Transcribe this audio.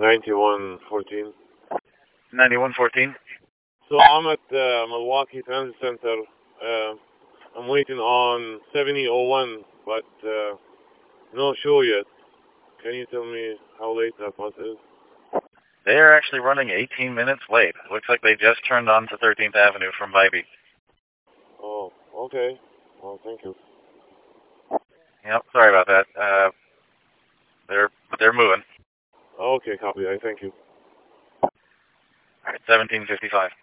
9114. 9114? So I'm at Milwaukee Transit Center. I'm waiting on 7001, but no show yet. Can you tell me how late that bus is? They are actually running 18 minutes late. Looks like they just turned on to 13th Avenue from Vibey. Oh, okay. Well, thank you. Yep, sorry about that. They're moving. Okay, copy. I thank you. All right, 1755.